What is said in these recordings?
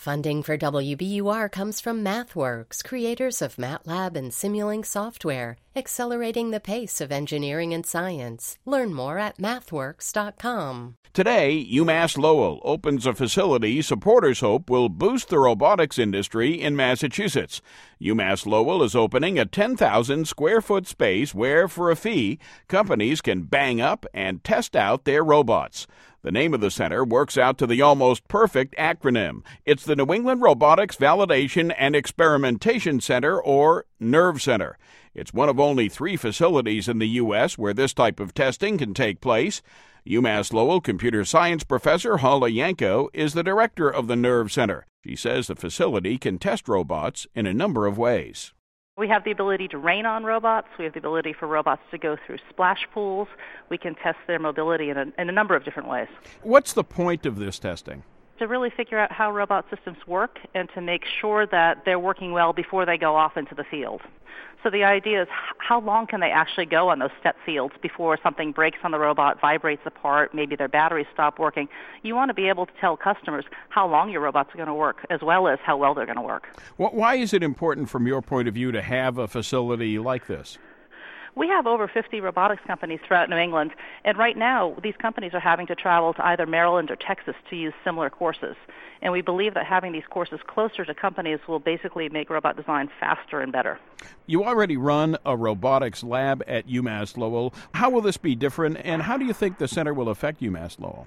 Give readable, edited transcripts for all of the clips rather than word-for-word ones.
Funding for WBUR comes from MathWorks, creators of MATLAB and Simulink software, accelerating the pace of engineering and science. Learn more at mathworks.com. Today, UMass Lowell opens a facility supporters hope will boost the robotics industry in Massachusetts. UMass Lowell is opening a 10,000 square foot space where, for a fee, companies can bang up and test out their robots. The name of the center works out to the almost perfect acronym. It's the New England Robotics Validation and Experimentation Center, or NERV Center. It's one of only 3 facilities in the U.S. where this type of testing can take place. UMass Lowell computer science professor Hala Yanko is the director of the NERV Center. She says the facility can test robots in a number of ways. We have the ability to rain on robots. We have the ability for robots to go through splash pools. We can test their mobility in a number of different ways. What's the point of this testing? To really figure out how robot systems work and to make sure that they're working well before they go off into the field. So the idea is how long can they actually go on those step fields before something breaks on the robot, vibrates apart, maybe their batteries stop working. You want to be able to tell customers how long your robots are going to work as well as how well they're going to work. Why is it important from your point of view to have a facility like this? We have over 50 robotics companies throughout New England, and right now these companies are having to travel to either Maryland or Texas to use similar courses. And we believe that having these courses closer to companies will basically make robot design faster and better. You already run a robotics lab at UMass Lowell. How will this be different, and how do you think the center will affect UMass Lowell?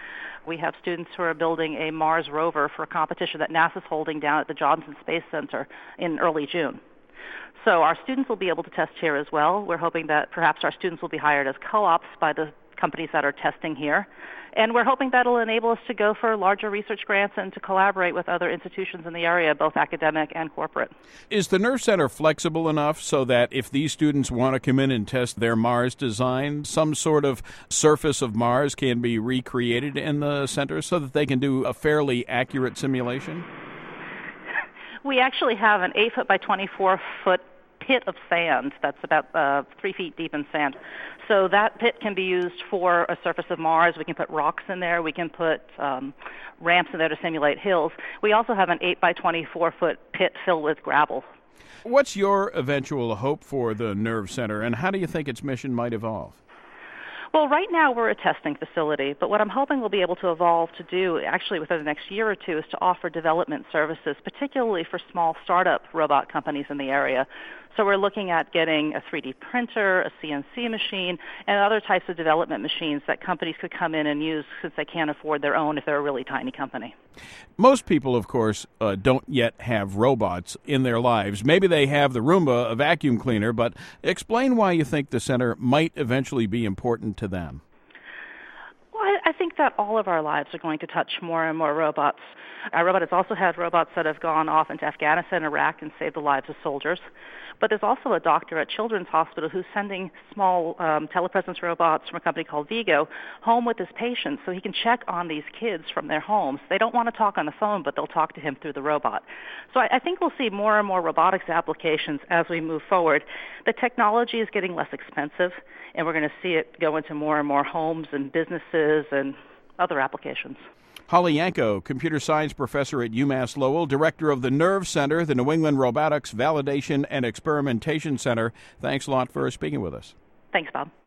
We have students who are building a Mars rover for a competition that NASA's holding down at the Johnson Space Center in early June. So our students will be able to test here as well. We're hoping that perhaps our students will be hired as co-ops by the companies that are testing here. And we're hoping that will enable us to go for larger research grants and to collaborate with other institutions in the area, both academic and corporate. Is the NERV Center flexible enough so that if these students want to come in and test their Mars design, some sort of surface of Mars can be recreated in the center so that they can do a fairly accurate simulation? We actually have an 8-foot by 24-foot pit of sand that's about 3 feet deep in sand. So that pit can be used for a surface of Mars. We can put rocks in there. We can put ramps in there to simulate hills. We also have an 8 by 24-foot pit filled with gravel. What's your eventual hope for the NERV Center, and how do you think its mission might evolve? Well, right now we're a testing facility, but what I'm hoping we'll be able to evolve to do actually within the next year or two is to offer development services, particularly for small startup robot companies in the area. So we're looking at getting a 3D printer, a CNC machine, and other types of development machines that companies could come in and use since they can't afford their own if they're a really tiny company. Most people, of course, don't yet have robots in their lives. Maybe they have the Roomba, a vacuum cleaner, but explain why you think the center might eventually be important to them. Well, I think that all of our lives are going to touch more and more robots. Our robot has also had robots that have gone off into Afghanistan and Iraq and saved the lives of soldiers. But there's also a doctor at Children's Hospital who's sending small telepresence robots from a company called Vigo home with his patients so he can check on these kids from their homes. They don't want to talk on the phone, but they'll talk to him through the robot. So I think we'll see more and more robotics applications as we move forward. The technology is getting less expensive, and we're going to see it go into more and more homes and businesses and other applications. Hala Yanko, computer science professor at UMass Lowell, director of the NERV Center, the New England Robotics Validation and Experimentation Center. Thanks a lot for speaking with us. Thanks, Bob.